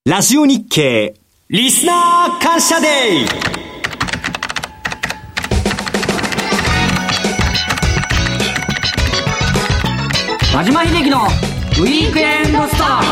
ラジオ日経リスナー感謝デー。 和島秀樹のウィークエンドストック。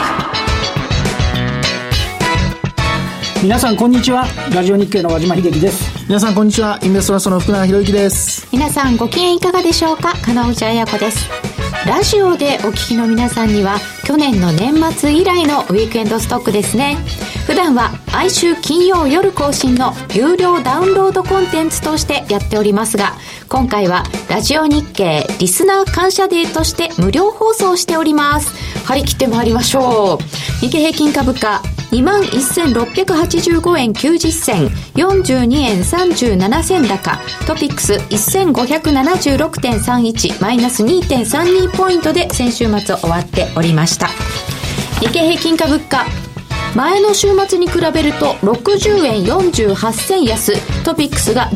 皆さんこんにちは。ラジオ日経の和島秀樹です。 皆さんこんにちは。インベストラストの福永博之です。 皆さんご機嫌いかがでしょうか。金内彩子です。ラジオでお聞きの皆さんには去年の年末以来のウィークエンドストックですね。普段は毎週金曜夜更新の有料ダウンロードコンテンツとしてやっておりますが、今回はラジオ日経リスナー感謝デーとして無料放送しております。張り切ってまいりましょう。日経平均株価21,685 円90銭42円37銭高、トピックス 1576.31 マイナス 2.32 ポイントで先週末終わっておりました。日経平均株価前の週末に比べると60円48銭安、トピックスが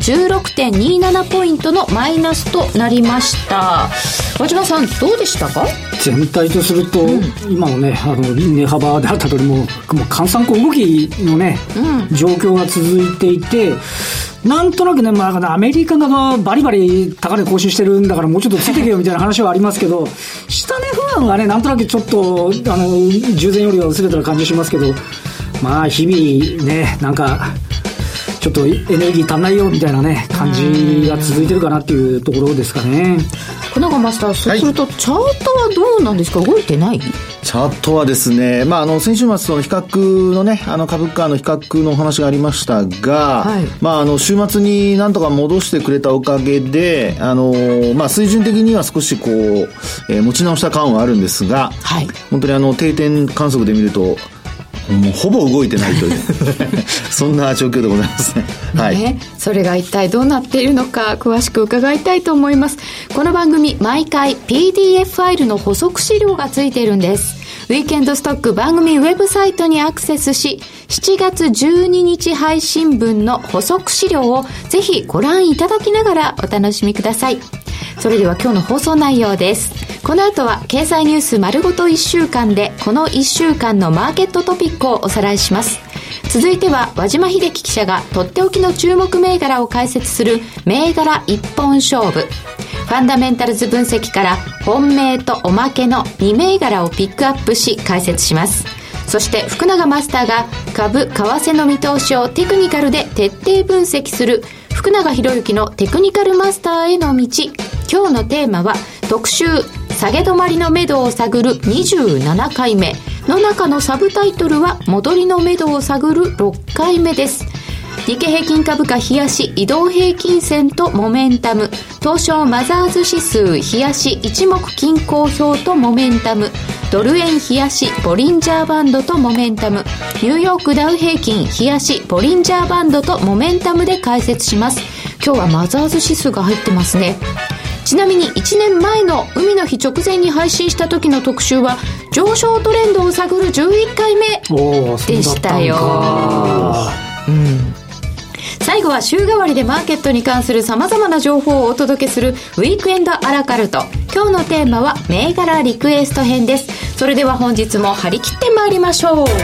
16.27 ポイントのマイナスとなりました。和島さんどうでしたか。 全体とすると、今のね値幅であった通りもう換算動きのね、状況が続いていて、なんとなくね、アメリカがバリバリ高値更新してるんだからもうちょっとついてけよみたいな話はありますけど、下値不安がねなんとなくちょっと従前よりは薄れた感じしますけど、日々ねなんかちょっとエネルギー足んないよみたいなね感じが続いてるかなっていうところですかね。 福永マスター、そうするとチャートはどうなんですか。動いてない？ チャートはですね、先週末の比較のね、株価の比較のお話がありましたが、週末になんとか戻してくれたおかげで、水準的には少し持ち直した感はあるんですが、本当に定点観測で見ると、もうほぼ動いてないというそんな状況でございますね。 それが一体どうなっているのか詳しく伺いたいと思います。この番組毎回 PDF ファイルの補足資料がついているんです。ウィークエンドストック番組ウェブサイトにアクセスし、7月12日配信分の補足資料をぜひご覧いただきながらお楽しみください。それでは今日の放送内容です。この後は経済ニュース丸ごと1週間でこの1週間のマーケットトピックをおさらいします。続いては和島秀樹記者がとっておきの注目銘柄を解説する銘柄一本勝負。ファンダメンタルズ分析から本命とおまけの2銘柄をピックアップし解説します。そして福永マスターが株為替の見通しをテクニカルで徹底分析する福永博之のテクニカルマスターへの道。今日のテーマは特集下げ止まりの目処を探る27回目の中のサブタイトルは戻りの目処を探る6回目です。日経平均株価冷やし移動平均線とモメンタム、東証マザーズ指数冷やし一目均衡表とモメンタム、ドル円冷やしボリンジャーバンドとモメンタム、ニューヨークダウ平均冷やしボリンジャーバンドとモメンタムで解説します。今日はマザーズ指数が入ってますね。ちなみに1年前の海の日直前に配信した時の特集は上昇トレンドを探る11回目でしたよ。最後は週替わりでマーケットに関する様々な情報をお届けするウィークエンドアラカルト。今日のテーマは銘柄リクエスト編です。それでは本日も張り切ってまいりましょう。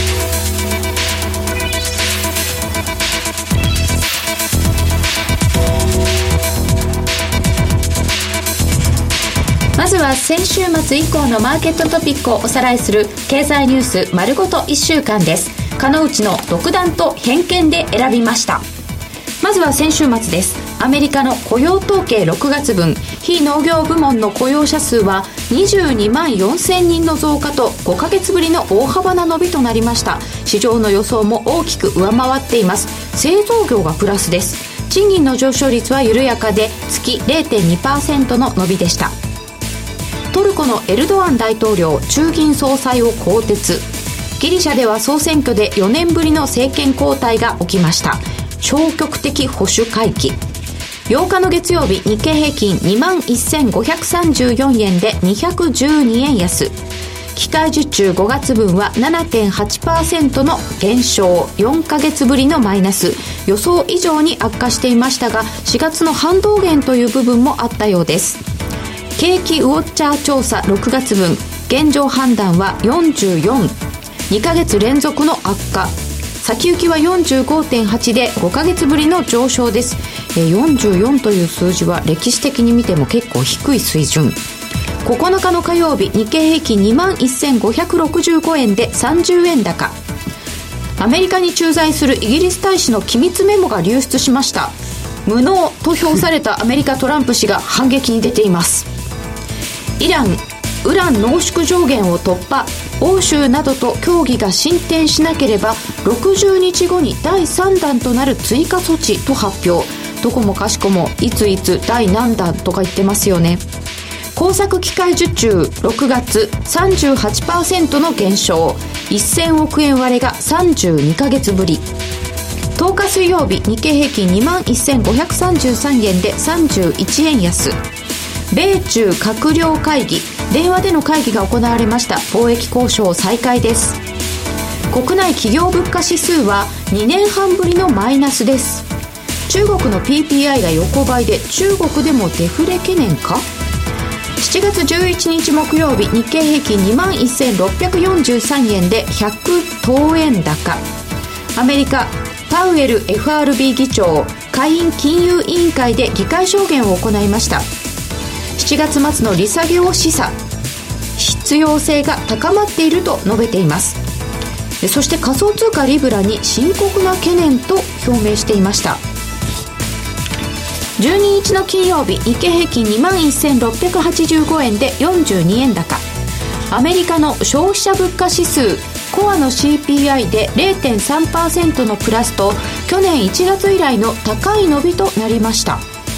まずは先週末以降のマーケットトピックをおさらいする経済ニュース丸ごと1週間です。金内の独断と偏見で選びました。まずは先週末です。アメリカの雇用統計6月分、非農業部門の雇用者数は22万4000人の増加と5ヶ月ぶりの大幅な伸びとなりました。市場の予想も大きく上回っています。製造業がプラスです。賃金の上昇率は緩やかで月 0.2% の伸びでした。トルコのエルドアン大統領中銀総裁を更迭。ギリシャでは総選挙で4年ぶりの政権交代が起きました。消極的保守回帰。8日の月曜日、日経平均 21,534 円で212円安。機械受注5月分は 7.8% の減少、4ヶ月ぶりのマイナス。予想以上に悪化していましたが、4月の反動減という部分もあったようです。景気ウォッチャー調査6月分、現状判断は44。 2ヶ月連続の悪化。先行きは 45.8 で5ヶ月ぶりの上昇です。44という数字は歴史的に見ても結構低い水準。9日の火曜日、日経平均 21,565 円で30円高。アメリカに駐在するイギリス大使の機密メモが流出しました。無能と評されたアメリカトランプ氏が反撃に出ています。イラン、ウラン濃縮上限を突破。欧州などと協議が進展しなければ60日後に第3弾となる追加措置と発表。どこもかしこもいついつ第何弾とか言ってますよね。工作機械受注6月 38% の減少。1000億円割れが32ヶ月ぶり。10日水曜日、日経平均 21,533 円で31円安。米中閣僚会議、電話での会議が行われました。貿易交渉再開です。国内企業物価指数は2年半ぶりのマイナスです。中国の PPI が横ばいで、中国でもデフレ懸念か。7月11日木曜日、日経平均 21,643 円で100等円高。アメリカパウエル FRB 議長、下院金融委員会で議会証言を行いました。7月末の利下げを示唆。必要性が高まっていると述べています。そして仮想通貨リブラに深刻な懸念と表明していました。12日の金曜日、日経平均 21,685 円で42円高。アメリカの消費者物価指数コアの CPI で 0.3% のプラスと、去年1月以来の高い伸びとなりました。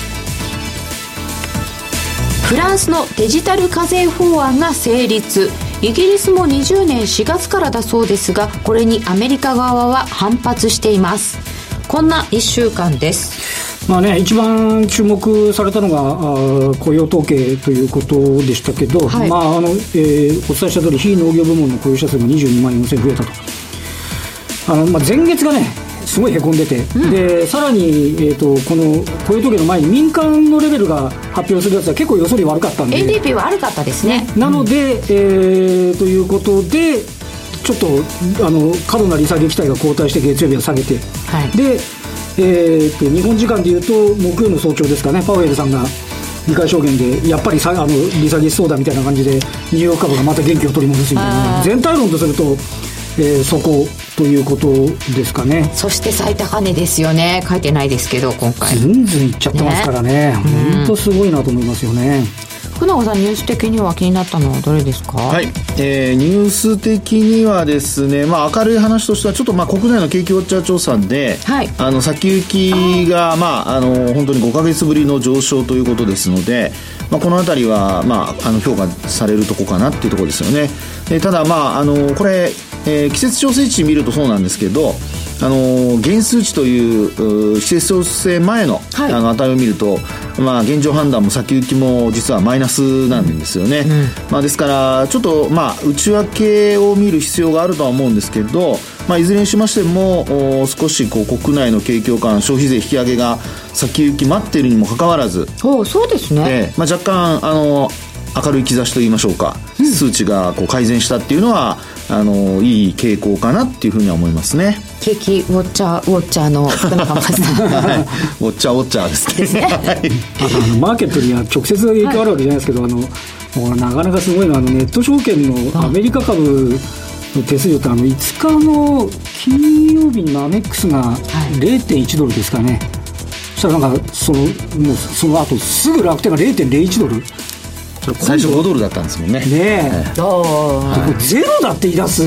フランスのデジタル課税法案が成立。イギリスも20年4月からだそうですが、これにアメリカ側は反発しています。こんな1週間です。 一番注目されたのが雇用統計ということでしたけど、お伝えした通り非農業部門の雇用者数が22万4000増えたと。前月がねすごいへこんでて、でさらに、この雇用統計の前に民間のレベルが発表するやつは結構予想より悪かったんで、 ADP は悪かったですね。 なので、ということでちょっと過度な利下げ期待が後退して月曜日は下げて、で日本時間でいうと木曜の早朝ですかね、パウエルさんが議会証言でやっぱり利下げしそうだみたいな感じでニューヨーク株がまた元気を取り戻すみたいな、全体論とすると、そこということですかね。 そして最高値ですよね。書いてないですけど今回ずんずんいっちゃってますからね、本当すごいなと思いますよね。 福永さん、ニュース的には気になったのはどれですか？ はい、ニュース的にはですね、明るい話としてはちょっと国内の景気ウォッチャー調査で、先行きが本当に5ヶ月ぶりの上昇ということですので、このあたりは評価されるとこかなっていうところですよね。ただこれ、季節調整値見るとそうなんですけど、原数値という季節調整前の、値を見ると、現状判断も先行きも実はマイナスなんですよね。ですからちょっと内訳を見る必要があるとは思うんですけど、いずれにしましても少し国内の景況感、消費税引き上げが先行き待っているにもかかわらず、 そうですね、 若干明るい兆しといいましょうか、数値が改善したっていうのはいい傾向かなっていうふうには思いますね。 景気ウォッチャーの福永さんウォッチャーですねマーケットには直接影響あるわけじゃないですけど、もうなかなかすごいのはネット証券のアメリカ株の手数料って5日の金曜日にアメックスが 0.1 ドルですかね。そしたらその後すぐ楽天が 0.01 ドル、 最初5ドルだったんですもんね。 ゼロだって言い出す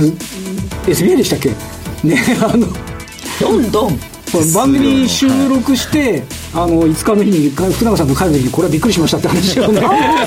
SBI でしたっけね。 どんどん番組収録して5日の日に福永さんの帰る時にこれはびっくりしましたって話をね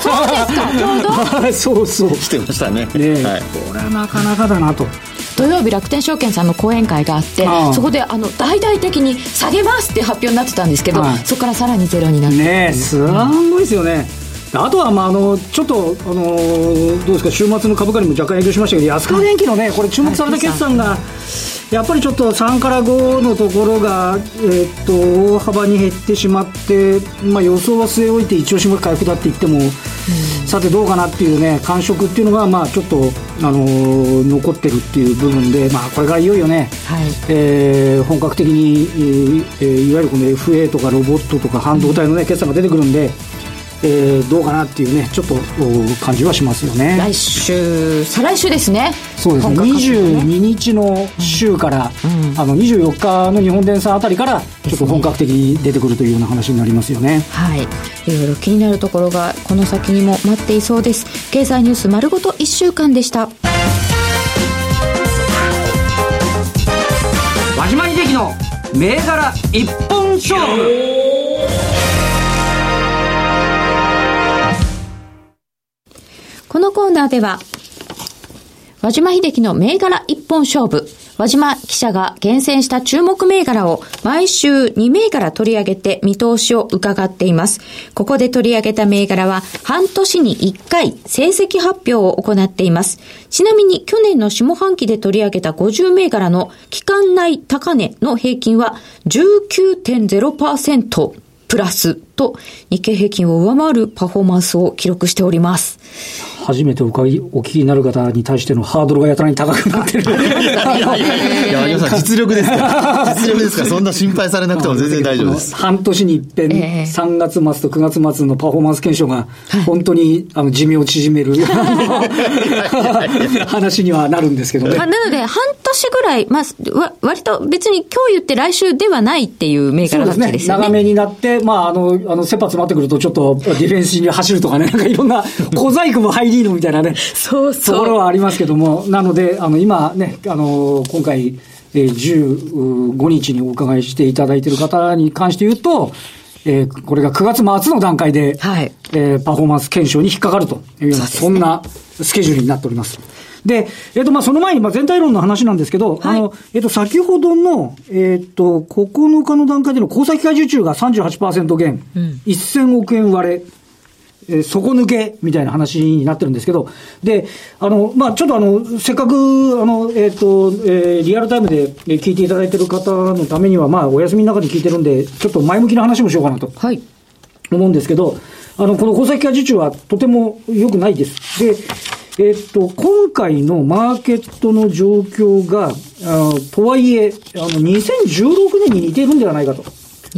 そうしてましたね。 これはなかなかだなと。 土曜日楽天証券さんの講演会があって、そこで大々的に下げますって発表になってたんですけど、そこからさらにゼロになってね、すごいですよね。あとはちょっとどうですか、週末の株価にも若干影響しましたけど、安川電機のね、これ注目された決算がやっぱりちょっと3から5のところが、大幅に減ってしまって、予想は据え置いて一応しも回復だって言っても、さてどうかなっていうね、感触っていうのが、ちょっと、残ってるっていう部分で、これからいよいよね、本格的に、いわゆるこの FA とかロボットとか半導体のね、決算が出てくるんで、どうかなっていうね、ちょっと感じはしますよね。 来週、再来週ですね。 そうですね。22日の週から、24日の日本電産あたりからちょっと本格的に出てくるというような話になりますよね。 はい。いろいろ気になるところがこの先にも待っていそうです。経済ニュース丸ごと1週間でした。 和島秀樹の銘柄一本勝負。 このコーナーでは和島秀樹の銘柄一本勝負、和島記者が厳選した注目銘柄を毎週2銘柄取り上げて見通しを伺っています。ここで取り上げた銘柄は半年に1回成績発表を行っています。ちなみに去年の下半期で取り上げた50銘柄の期間内高値の平均は 19.0% プラスと日経平均を上回るパフォーマンスを記録しております。 初めてお聞きになる方に対してのハードルがやたらに高くなってる。 いや、皆さん実力ですから実力ですから、そんな心配されなくても全然大丈夫です。 半年に一遍、3月末と9月末のパフォーマンス検証が本当に寿命を縮める話にはなるんですけどね。 なので半年ぐらい、割と別に今日言って来週ではないっていう銘柄だったですよね。 長めになって、切羽詰まってくるとちょっとディフェンスに走るとかね、なんかいろんな小細工も入りのみたいなね、 そうところはありますけども、なので今ね、今回、15日にお伺いしていただいている方に関して言うと、これが9月末の段階で、パフォーマンス検証に引っかかるというような、そんなスケジュールになっております。で、その前に、全体論の話なんですけど、先ほどの、9日の段階での交際機会受注が 38% 減、1000億円割れ、底抜けみたいな話になってるんですけど、で、ちょっとせっかく、リアルタイムで聞いていただいている方のためには、お休みの中で聞いてるんで、ちょっと前向きな話もしようかなと思うんですけど、この交際機会受注はとても良くないです。で、今回のマーケットの状況が、とはいえ、2016年に似ているんではないかと。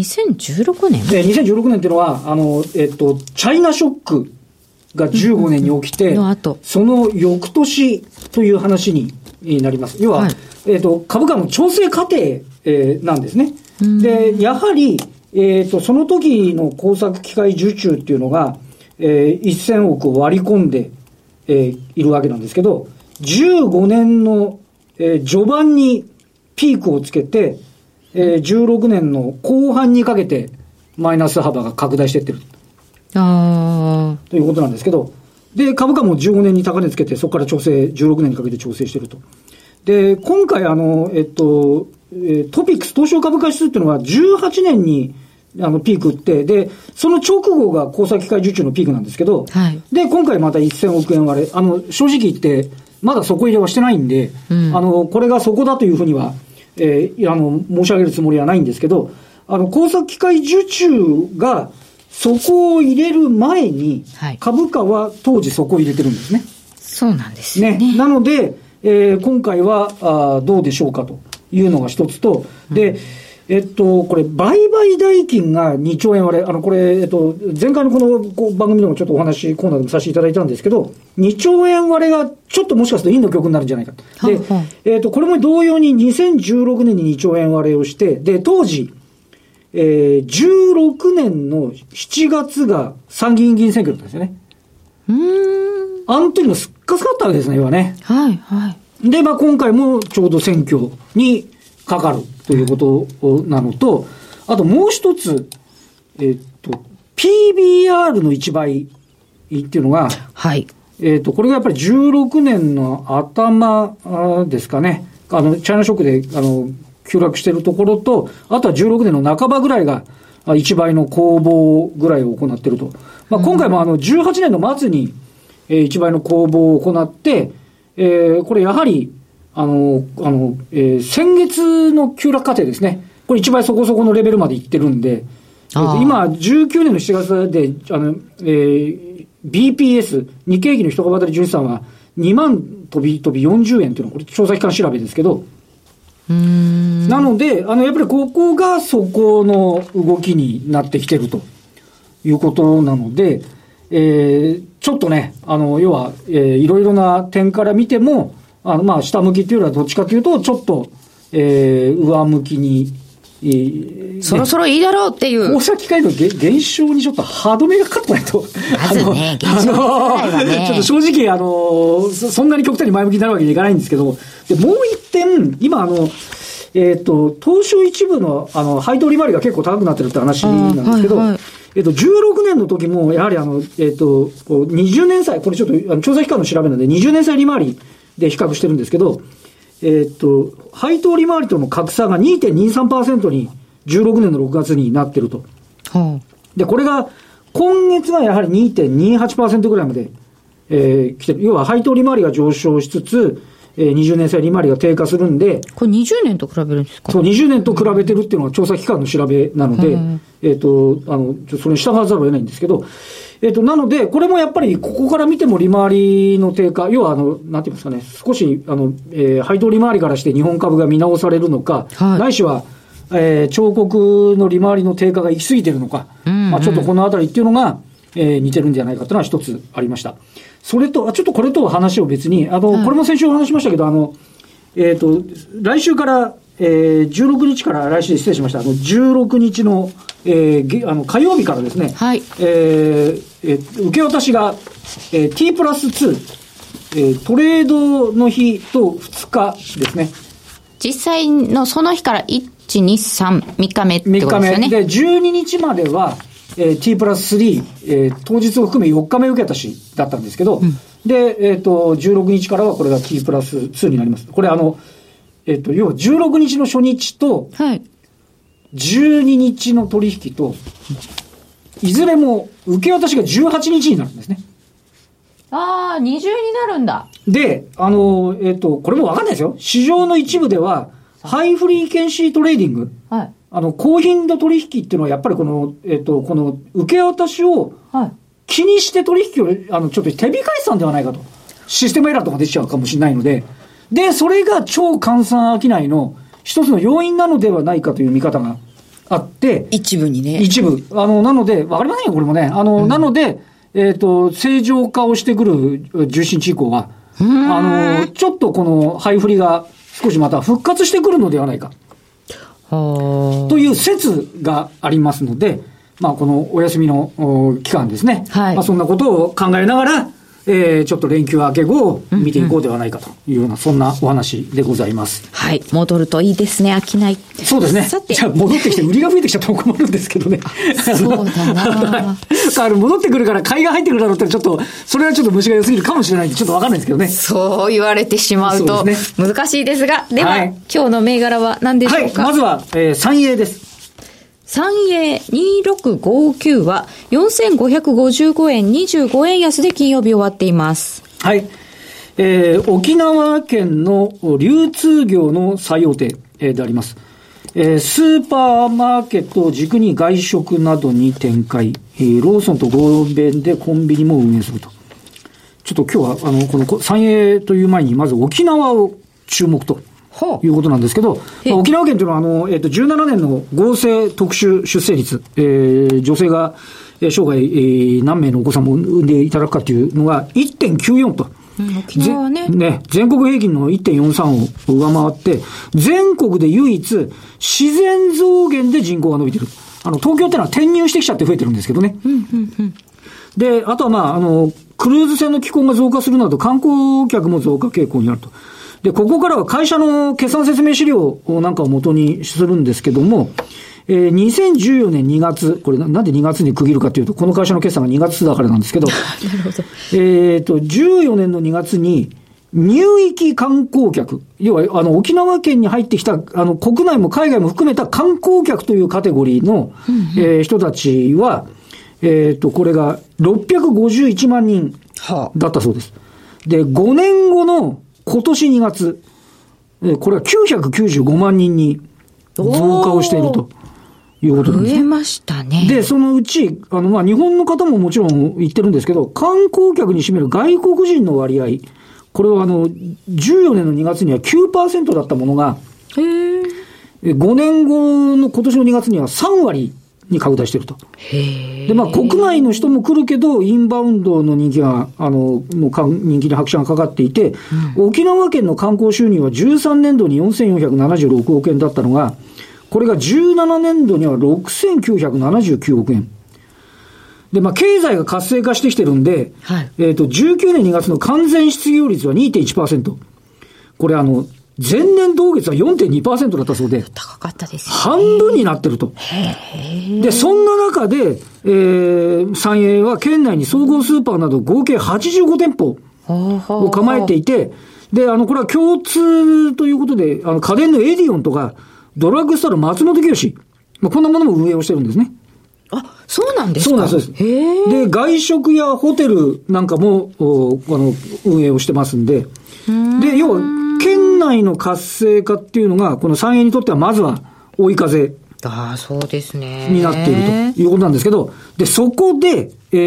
2016年 ？2016年っていうのは、チャイナショックが15年に起きて、その翌年という話になります。要は、株価の調整過程、なんですね。で、やはり、その時の工作機械受注っていうのが、1000億を割り込んで、いるわけなんですけど、15年の、序盤にピークをつけて、16年の後半にかけてマイナス幅が拡大していってるということなんですけど、で株価も15年に高値つけてそこから調整16年にかけて調整していると。で今回トピックス東証株価指数っていうのは18年にピーク打って、でその直後が交際機会受注のピークなんですけど、で今回また1000億円割れ、正直言ってまだ底入れはしてないんで、これが底だというふうには申し上げるつもりはないんですけど、工作機械受注が底を入れる前に、株価は当時底を入れてるんですね。 そうなんですね。 なので、今回はどうでしょうかというのが一つと、で、これ、売買代金が2兆円割れ、これ、前回のこの番組でもちょっとお話、コーナーでもさせていただいたんですけど、2兆円割れがちょっともしかすると陰の曲になるんじゃないかと。で、これも同様に2016年に2兆円割れをして、で、当時、16年の7月が参議院議員選挙だったんですよね。あの時もすっかすかったわけですね、要はね。で、今回もちょうど選挙にかかるということなのと、あともう一つ、PBR の1倍っていうのが、これがやっぱり16年の頭ですかね、チャイナショックで急落しているところと、あとは16年の半ばぐらいが1倍の攻防ぐらいを行っていると。今回も18年の末に1倍の攻防を行って、これやはり先月の急落過程ですね。これ1倍そこそこのレベルまでいってるんで、今、19年の7月で、BPS、日経平均の一株当たり純資産は2万飛び40円というのは、これ調査機関調べですけど、なので、やっぱりここがそこの動きになってきてるということなので、ちょっとね、要は、いろいろな点から見ても、まあ、下向きっていうよりはどっちかというと、ちょっと、上向きに、 そろそろいいだろうっていう。 放射機械の減少にちょっと歯止めがかかってないと。 まずね、減少はね。 ちょっと正直、そんなに極端に前向きになるわけにいかないんですけど、で、もう一点、今東証一部の、配当利回りが結構高くなってるって話なんですけど、16年の時も、やはり20年債、これちょっと調査機関の調べなので、20年債利回りで比較してるんですけど、配当利回りとの格差が 2.23% に16年の6月になってると。で、これが、今月がやはり 2.28% ぐらいまで、来てる。要は配当利回りが上昇しつつ、20年債利回りが低下するんで。 これ20年と比べるんですか？ そう、20年と比べてるっていうのが調査機関の調べなので、それに従わざるを得ないんですけど、なので、これもやっぱりここから見ても利回りの低下、要はなんていうんですかね、少し、配当利回りからして日本株が見直されるのか、ないしは、彫刻の利回りの低下が行き過ぎてるのか、まあちょっとこのあたりっていうのが、似てるんじゃないかというのは一つありました。それと、ちょっとこれと話を別に、これも先週お話しましたけど、来週から、16日から来週で失礼しました。16日の、火曜日からですね、 はい。 受け渡しが、T プラス2、トレードの日と2日ですね。 実際のその日から1、2、3、3日目ってことですよね。 3日目。で、12日までは、T プラス3、当日を含め4日目受け渡しだったんですけど、で、16日からはこれが T プラス2になります。これ要は16日の初日と、12日の取引と、いずれも受け渡しが18日になるんですね。 ああ、二重になるんだ。 で、これもわかんないですよ。市場の一部では、ハイフリーケンシートレーディング。 はい。 高頻度取引っていうのはやっぱりこの受け渡しを気にして取引を、ちょっと手控えてたんではないかと。システムエラーとか出ちゃうかもしれないので。で、それが超換算商いの一つの要因なのではないかという見方があって。 一部にね。 一部。なので、わかりませんよ、これもね。なので、正常化をしてくる17日以降は、ちょっとこのハイフリが少しまた復活してくるのではないか。という説がありますので、まあこのお休みの期間ですね。まあそんなことを考えながら、ちょっと連休明け後を見ていこうではないかというような、そんなお話でございます。 はい。戻るといいですね、商い。 そうですね。じゃあ戻ってきて売りが増えてきちゃったら困るんですけどね。 そうだな戻ってくるから買いが入ってくるだろうってちょっと、それはちょっと虫が良すぎるかもしれないんで、ちょっとわかんないですけどね。 そう言われてしまうと難しいですが、では、今日の銘柄は何でしょうか？ まずは、三栄です。 三栄2659は4555円25円安で金曜日終わっています。 はい。沖縄県の流通業の最大手、であります。スーパーマーケットを軸に外食などに展開、ローソンと合弁でコンビニも運営すると。ちょっと今日はこの三栄という前にまず沖縄を注目と。いうことなんですけど、沖縄県というのは17年の合成特殊出生率、女性が生涯、何名のお子さんも産んでいただくかというのが 1.94 と。 沖縄はね。 全国平均の 1.43 を上回って、全国で唯一自然増減で人口が伸びている。東京ってのは転入してきちゃって増えてるんですけどね。で、あとはクルーズ船の寄港が増加するなど観光客も増加傾向にあると。で、ここからは会社の決算説明資料なんかを元にするんですけども、2014年2月、これなんで2月に区切るかというと、この会社の決算が2月だからなんですけど、なるほど。14年の2月に、入域観光客、要は沖縄県に入ってきた、国内も海外も含めた観光客というカテゴリーの、人たちは、これが651万人だったそうです。で、5年後の今年2月、 これは995万人に増加をしているということなんですね。 増えましたね。 で、そのうち、日本の方ももちろん言ってるんですけど、観光客に占める外国人の割合、これは14年の2月には 9% だったものが、5年後の今年の2月には3割に拡大していると。で、国内の人も来るけど、インバウンドの人気が、もう人気に拍車がかかっていて、沖縄県の観光収入は13年度に4476億円だったのが、これが17年度には6979億円。で、経済が活性化してきてるんで、19年2月の完全失業率は 2.1%。これ前年同月は 4.2% だったそうで、 高かったですね。 半分になってると。で、そんな中で、三栄は県内に総合スーパーなど合計85店舗を構えていて、で、これは共通ということで、家電のエディオンとか、ドラッグストアの松本清、こんなものも運営をしてるんですね。 あ、そうなんですか。 そうなんです。で、外食やホテルなんかも、運営をしてますんで、で、要は、県内の活性化っていうのが、この三栄にとってはまずは追い風。 そうですね。 になっているということなんですけど、で、そこで、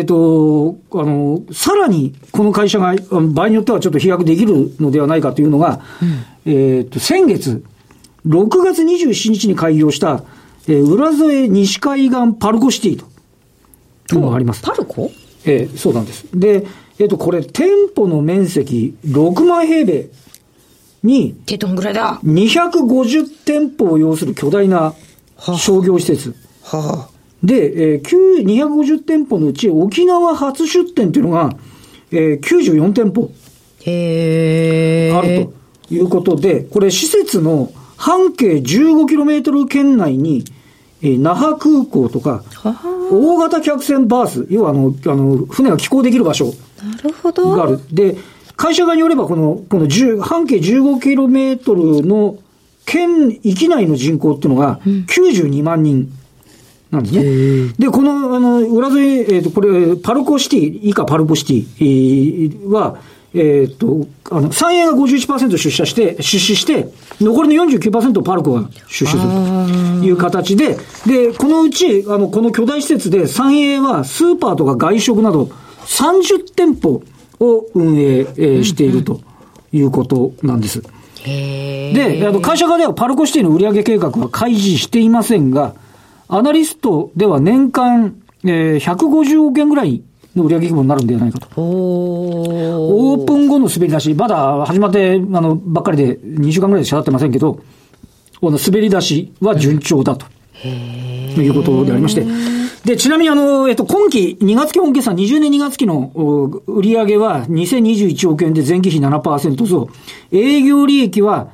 さらにこの会社が、場合によってはちょっと飛躍できるのではないかというのが、先月、6月27日に開業した、浦添西海岸パルコシティというのがあります。 パルコ？ そうなんです。で、これ、店舗の面積6万平米に、 ってどんぐらいだ 250店舗を要する巨大な商業施設。で、250店舗のうち沖縄初出店というのが、94店舗あるということで、これ施設の半径 15km 圏内に、那覇空港とか、大型客船バース、要は船が寄港できる場所がある。で、会社側によれば、この半径 15km の県域内の人口っていうのが92万人なんですね。で、この、浦添、これ、パルコシティ、以下パルコシティは、三栄が 51% 出資して、残りの 49% をパルコが出資するという形で、で、このうち、この巨大施設で三栄はスーパーとか外食など30店舗を運営、しているということなんです。で、会社側ではパルコシティの売上計画は開示していませんが、アナリストでは年間、150億円ぐらいの売上規模になるんではないかと。オープン後の滑り出し、まだ始まってばっかりで2週間ぐらいでしか経ってませんけど、この滑り出しは順調だということでありまして、で、ちなみに今期2月期本決算20年2月期の売上は2021億円で前期比 7% 増、営業利益は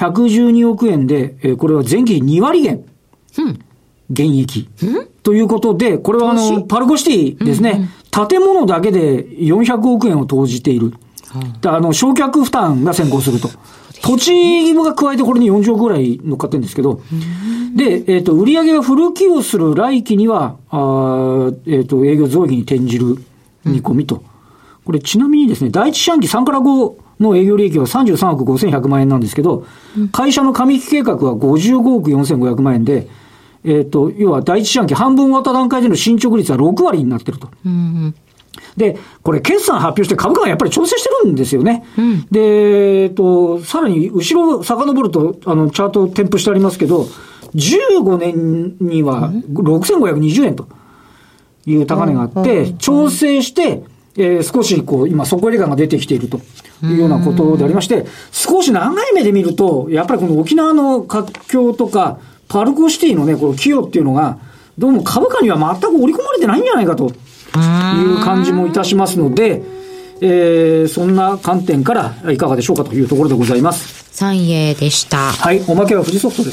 112億円で、これは前期比2割減。減益。ということで、これはパルコシティですね、建物だけで400億円を投じている。償却負担が先行すると。土地が加えてこれに40億ぐらい乗っかってるんですけど、で、売上がフル寄与する来期には、営業増益に転じる見込みと。これちなみにですね、第一四半期3から5の営業利益は33億5100万円なんですけど、会社の上期計画は55億4500万円で、要は第一四半期半分終わった段階での進捗率は6割になってると。で、これ決算発表して株価がやっぱり調整してるんですよね。で、さらに後ろ遡ると、チャート添付してありますけど、15年には6520円という高値があって、調整して、少し今底入れ感が出てきているというようなことでありまして、少し長い目で見ると、やっぱりこの沖縄の活況とか、パルコシティのね、この寄与っていうのが、どうも株価には全く織り込まれてないんじゃないかという感じもいたしますので、そんな観点からいかがでしょうかというところでございます。 三栄でした。 はい、おまけは富士ソフトです。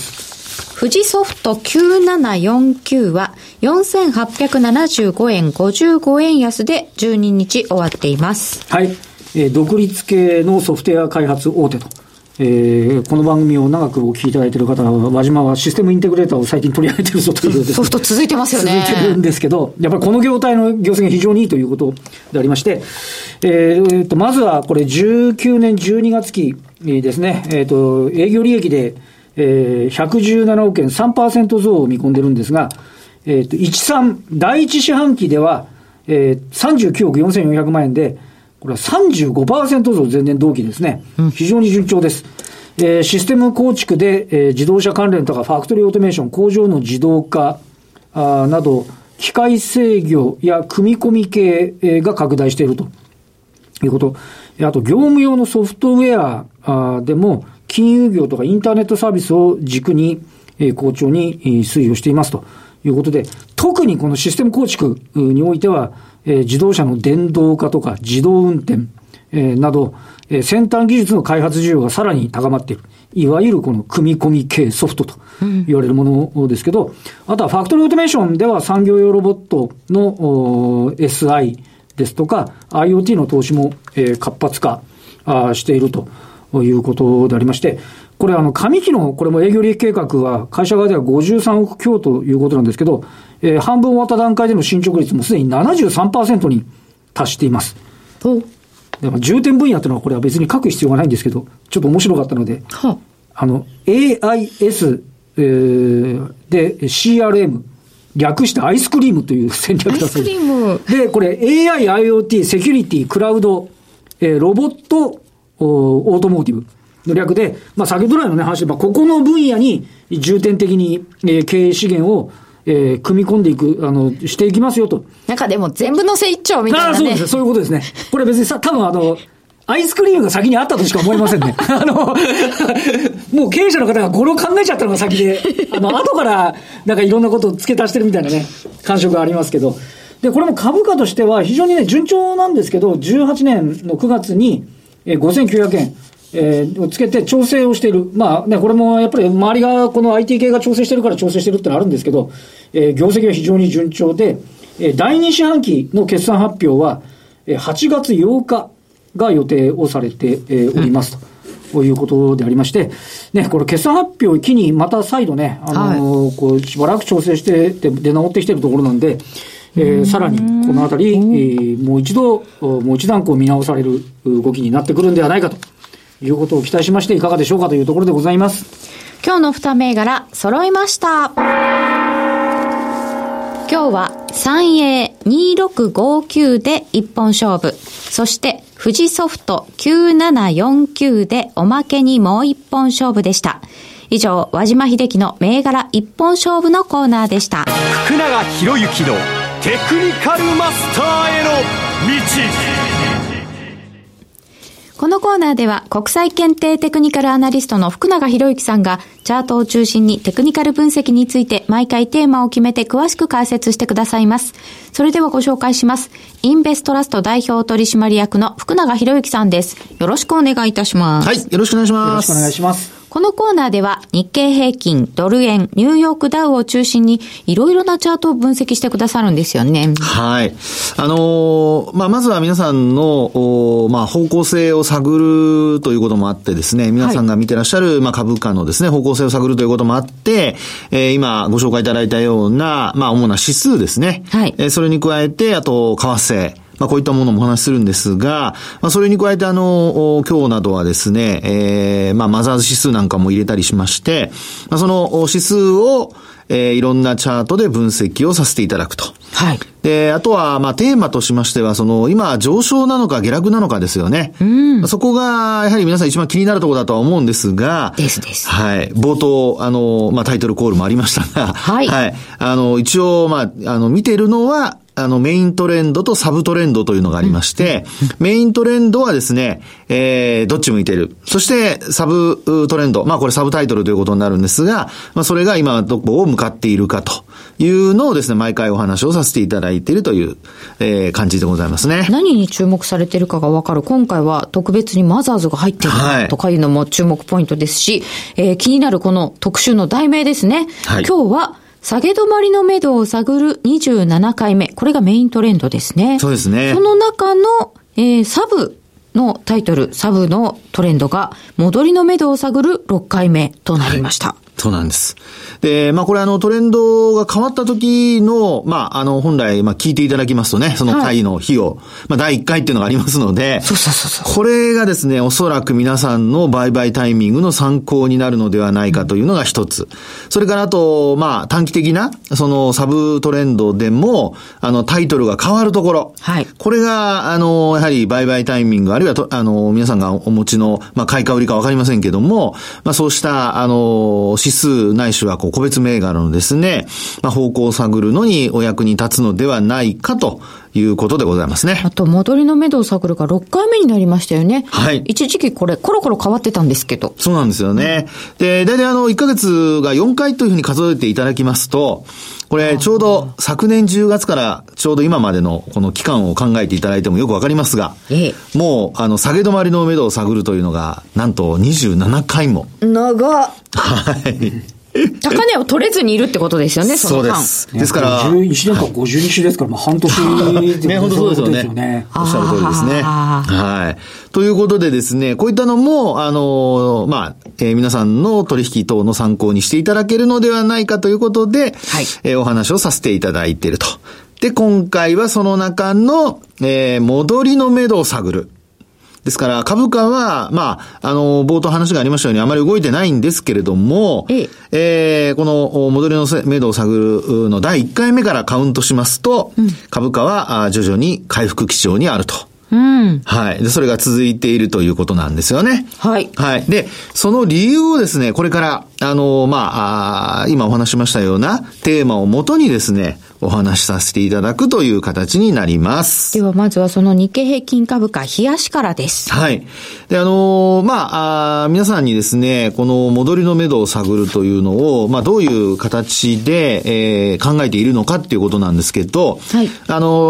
富士ソフト9749は4875円55円安で12日終わっています。 はい、独立系のソフトウェア開発大手とこの番組を長くお聞きいただいている方は、輪島はシステムインテグレーターを最近取り上げてるぞというソフト続いてますよね。 続いてるんですけど、やっぱりこの業態の業績が非常にいいということでありまして、まずはこれ19年12月期ですね、営業利益で、117億円 3% 増を見込んでるんですが、13第一四半期では、39億4400万円で、これは 35% 増前年同期ですね。非常に順調です。システム構築で、自動車関連とかファクトリーオートメーション、工場の自動化など、機械制御や組み込み系が拡大しているということ。あと、業務用のソフトウェアでも、金融業とかインターネットサービスを軸に、好調に推移をしていますということで、特にこのシステム構築においては、自動車の電動化とか自動運転、など、先端技術の開発需要がさらに高まっている。いわゆるこの組み込み系ソフトと言われるものですけど、あとはファクトリーオートメーションでは産業用ロボットの SI ですとか IoT の投資も活発化しているということでありまして、これ上期のこれも営業利益計画は会社側では53億強ということなんですけど、半分終わった段階での進捗率もすでに 73% に達しています。でも重点分野というのはこれは別に書く必要がないんですけど、ちょっと面白かったので、AIS、で CRM 略してアイスクリームという戦略だそうです。アイスクリームでこれ AI、IoT、セキュリティ、クラウド、ロボット、オートモーティブの略で、先ほど来のね話で、ここの分野に重点的に、経営資源を、組み込んでいく、していきますよと。 なんかでも全部のせ一丁みたいなね。 そうです。そういうことですね。これ別に多分アイスクリームが先にあったとしか思いませんね。もう経営者の方が語呂考えちゃったのが先で、後からなんかいろんなことを付け足してるみたいなね、感触がありますけど。で、これも株価としては非常にね、順調なんですけど、18年の9月に、5900円。をつけて調整をしている。これもやっぱり周りがこの IT 系が調整してるから調整してるってのはあるんですけど、業績は非常に順調で、第2四半期の決算発表は、8月8日が予定をされておりますということでありまして、ね、これ決算発表を機にまた再度ね、こうしばらく調整して出直ってきてるところなんで、さらにこのあたり、もう一段見直される動きになってくるんではないかということを期待しまして、いかがでしょうかというところでございます。 今日の2銘柄揃いました。今日は三栄2659で一本勝負、そして富士ソフト9749でおまけにもう一本勝負でした。以上、和島秀樹の銘柄一本勝負のコーナーでした。 福永博之のテクニカルマスターへの道。 このコーナーでは国際検定テクニカルアナリストの福永博之さんがチャートを中心にテクニカル分析について毎回テーマを決めて詳しく解説してくださいます。それではご紹介します。インベストラスト代表取締役の福永博之さんです。よろしくお願いいたします。 はい、よろしくお願いします。 よろしくお願いします。 このコーナーでは日経平均、ドル円、ニューヨークダウを中心にいろいろなチャートを分析してくださるんですよね。 はい。まずは皆さんの、方向性を探るということもあってですね、皆さんが見てらっしゃる、株価のですね、方向性を探るということもあって、今ご紹介いただいたような、主な指数ですね。はい。それに加えて、あと、為替。こういったものもお話しするんですが、それに加えて今日などはですね、マザーズ指数なんかも入れたりしまして、その指数を、いろんなチャートで分析をさせていただくと。はい。で、あとは、テーマとしましては、今、上昇なのか下落なのかですよね。そこが、やはり皆さん一番気になるところだとは思うんですが。 です。 はい。冒頭、タイトルコールもありましたが。はい。はい。一応、見ているのは、メイントレンドとサブトレンドというのがありまして、メイントレンドはですね、どっち向いてる。そして、サブトレンド。これサブタイトルということになるんですが、それが今どこを向かっているかというのをですね、毎回お話をさせていただいているという、感じでございますね。 何に注目されているかがわかる。今回は特別にマザーズが入っているとかいうのも注目ポイントですし、気になるこの特集の題名ですね。はい、今日は、下げ止まりの目処を探る27回目。これがメイントレンドですね。 そうですね。 その中の、サブのタイトル、サブのトレンドが、戻りの目処を探る6回目となりました。 はい、そうなんです。で、これトレンドが変わった時の、本来、聞いていただきますとね、その回の日を、第1回っていうのがありますので、これがですね、おそらく皆さんの売買タイミングの参考になるのではないかというのが一つ。それからあと、短期的な、そのサブトレンドでも、タイトルが変わるところ。はい。これが、やはり売買タイミング、あるいは皆さんがお持ちの、買いか売りかわかりませんけども、そうした、指数ないしは個別銘柄のですね、方向を探るのにお役に立つのではないかということでございますね。 あと、戻りの目処を探るが6回目になりましたよね。 はい。 一時期これ、コロコロ変わってたんですけど。 そうなんですよね。で、だいたい1ヶ月が4回というふうに数えていただきますと、これ、ちょうど昨年10月からちょうど今までのこの期間を考えていただいてもよくわかりますが、もう、下げ止まりの目処を探るというのが、なんと27回も。 長っ。 はい。 高値を取れずにいるってことですよね、その間。 そうです。ですから。 1年間50日ですから、半年ね、本当そうですよね。おっしゃる通りですね。はい。ということでですね、こういったのも、皆さんの取引等の参考にしていただけるのではないかということで、はい。お話をさせていただいていると。で、今回はその中の、戻りの目処を探る。ですから、株価は、冒頭話がありましたようにあまり動いてないんですけれども、この戻りの目処を探るの第1回目からカウントしますと、株価は徐々に回復基調にあると。はい。で、それが続いているということなんですよね。 はい。 はい。で、その理由をですね、これから、今お話しましたようなテーマをもとにですね、お話しさせていただくという形になります。 ではまずはその日経平均株価冷やしからです。 はい。で、皆さんにですね、この戻りの目処を探るというのを、どういう形で、考えているのかっていうことなんですけど、はい。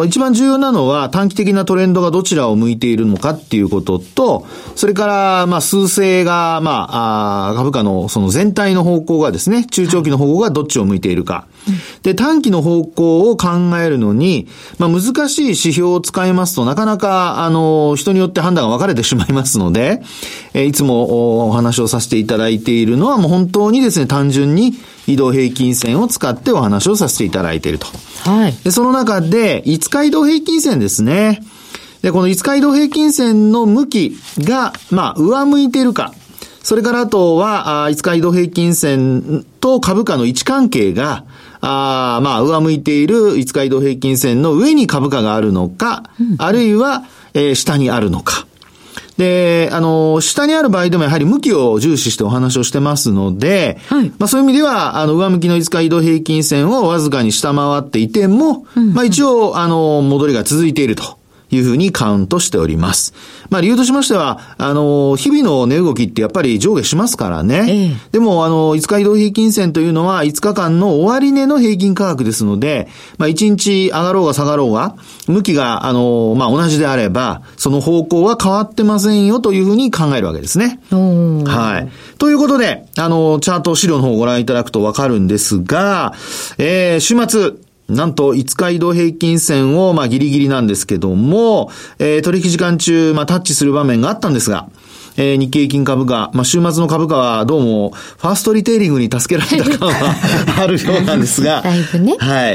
一番重要なのは短期的なトレンドがどちらを向いているのかっていうことと、それから、数勢が、株価のその全体の方向がですね、中長期の方向がどっちを向いているか。で、短期の方向を考えるのに、難しい指標を使いますとなかなか、人によって判断が分かれてしまいますので、いつもお話をさせていただいているのはもう本当にですね、単純に移動平均線を使ってお話をさせていただいていると。はい。で、その中で、5日移動平均線ですね。で、この5日移動平均線の向きが、上向いているか。それからあとは、5日移動平均線と株価の位置関係が、上向いている5日移動平均線の上に株価があるのか、あるいは、下にあるのか。で、下にある場合でもやはり向きを重視してお話をしてますので、はい。そういう意味では、上向きの5日移動平均線をわずかに下回っていても、一応、戻りが続いているというふうにカウントしております。理由としましては、日々の値動きってやっぱり上下しますからね。でも、5日移動平均線というのは5日間の終値の平均価格ですので、1日上がろうが下がろうが、向きが、同じであれば、その方向は変わってませんよというふうに考えるわけですね。はい。ということで、チャート資料の方をご覧いただくとわかるんですが、週末、なんと5日移動平均線をギリギリなんですけども、取引時間中タッチする場面があったんですが、日経平均株価、週末の株価はどうもファーストリテイリングに助けられた感はあるようなんですが、 だいぶね、 はい、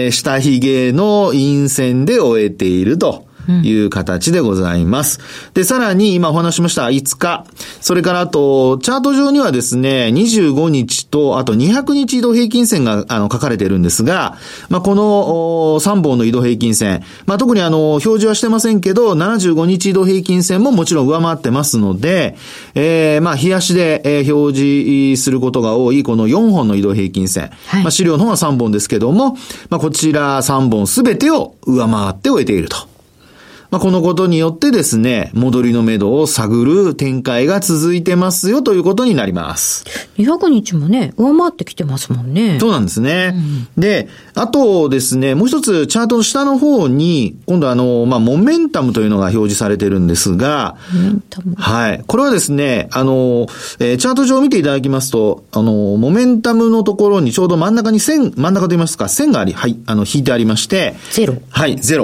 下髭の陰線で終えているという形でございます。で、さらに今お話しました5日、それからあと、チャート上にはですね、25日と、あと200日移動平均線が書かれているんですが、この3本の移動平均線、特に表示はしてませんけど、75日移動平均線ももちろん上回ってますので、日足で、表示することが多いこの4本の移動平均線、はい、資料の方は3本ですけども、こちら3本すべてを上回って終えていると。このことによってですね、戻りの目処を探る展開が続いてますよということになります。 200日もね、上回ってきてますもんね。 そうなんですね。で、あとですね、もう一つチャートの下の方に、今度モメンタムというのが表示されてるんですが、 モメンタム。 はい。これはですね、チャート上を見ていただきますと、モメンタムのところにちょうど真ん中に真ん中と言いますか、線がはい、引いてありまして、 ゼロ。 はい、ゼロ。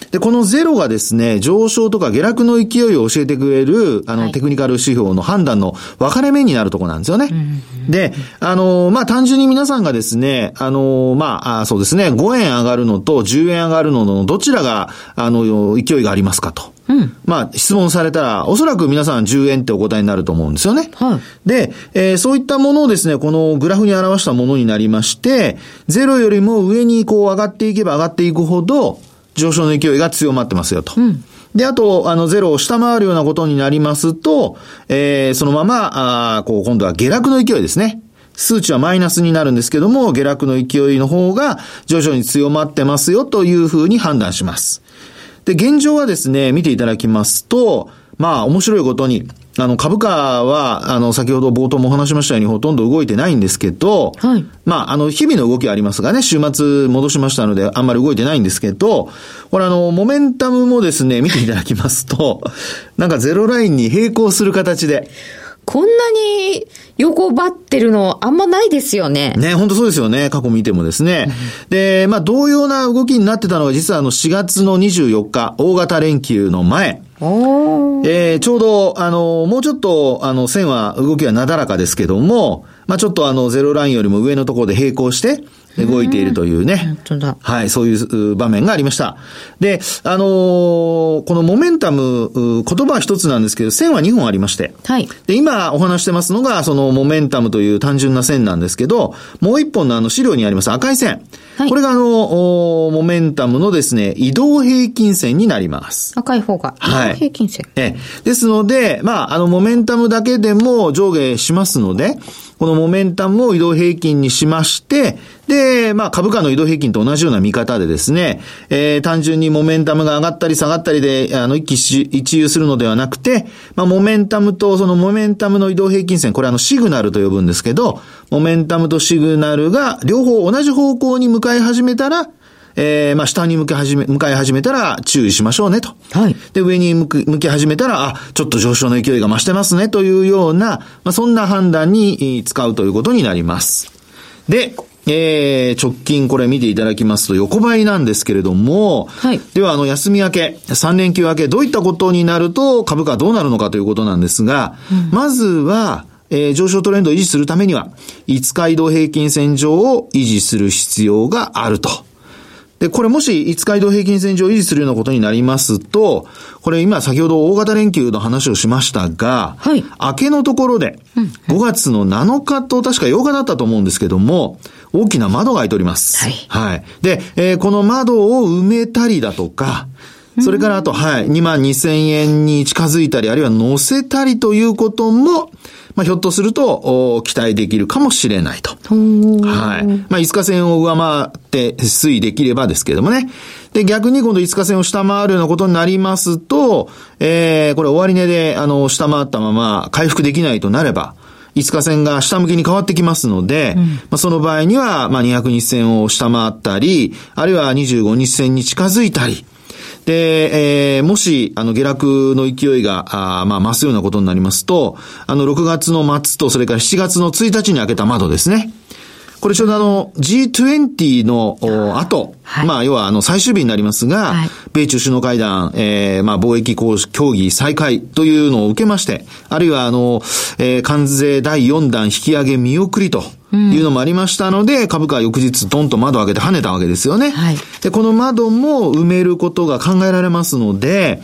で、このゼロがですね、上昇とか下落の勢いを教えてくれる、テクニカル指標の判断の分かれ目になるところなんですよね。で、単純に皆さんがですね、そうですね、5円上がるのと10円上がるののどちらが、勢いがありますかと。質問されたら、おそらく皆さん10円ってお答えになると思うんですよね。で、そういったものをですね、このグラフに表したものになりまして、ゼロよりも上にこう上がっていけば上がっていくほど、上昇の勢いが強まってますよと。で、あと、ゼロを下回るようなことになりますと、そのまま、今度は下落の勢いですね。数値はマイナスになるんですけども、下落の勢いの方が徐々に強まってますよというふうに判断します。で、現状はですね、見ていただきますと、面白いことに、株価は、先ほど冒頭もお話しましたようにほとんど動いてないんですけど、日々の動きはありますがね、週末戻しましたので、あんまり動いてないんですけど、これモメンタムもですね、見ていただきますと、なんかゼロラインに並行する形で、 こんなに横ばってるのあんまないですよね。 ね、本当そうですよね。過去見てもですね。で、同様な動きになってたのが実は4月の24日、大型連休の前。ちょうど、もうちょっと、線は、動きはなだらかですけども、ちょっとゼロラインよりも上のところで並行して、動いているというね。 本当だ。 はい、そういう場面がありました。で、このモメンタム、言葉は一つなんですけど、線は2本ありまして。 はい。 で、今お話してますのが、そのモメンタムという単純な線なんですけど、もう一本の資料にあります赤い線。はい、これがモメンタムのですね、移動平均線になります。 赤い方が。移動平均線。 はい。ですので、モメンタムだけでも上下しますので、このモメンタムを移動平均にしまして、で、株価の移動平均と同じような見方でですね、単純にモメンタムが上がったり下がったりで、一遊するのではなくて、モメンタムとそのモメンタムの移動平均線、これシグナルと呼ぶんですけど、モメンタムとシグナルが両方同じ方向に向かい始めたら、下に向かい始めたら注意しましょうねと。はい。で、上に向き始めたら、ちょっと上昇の勢いが増してますねというような、そんな判断に使うということになります。で、直近これ見ていただきますと横ばいなんですけれども、はい。では休み明け、3連休明け、どういったことになると株価はどうなるのかということなんですが、まずは、上昇トレンドを維持するためには、5日移動平均線上を維持する必要があると。で、これもし5日移動平均線上を維持するようなことになりますと、これ今先ほど大型連休の話をしましたが、はい。明けのところで、5月の7日と確か8日だったと思うんですけども、大きな窓が開いております。はい。はい。で、この窓を埋めたりだとか、それからあと、はい、22,000円に近づいたり、あるいは乗せたりということも、ひょっとすると、期待できるかもしれないと。はい。5日線を上回って推移できればですけどもね。で、逆に今度5日線を下回るようなことになりますと、これ終値で、下回ったまま回復できないとなれば、5日線が下向きに変わってきますので、その場合には、200日線を下回ったり、あるいは25日線に近づいたり、で、もし、下落の勢いが、増すようなことになりますと、6月の末と、それから7月の1日に開けた窓ですね。これちょうどG20 の後、はい、要は最終日になりますが、はい、米中首脳会談、貿易協議再開というのを受けまして、あるいは関税第4弾引き上げ見送りというのもありましたので、株価は翌日ドンと窓を開けて跳ねたわけですよね。はい、で、この窓も埋めることが考えられますので、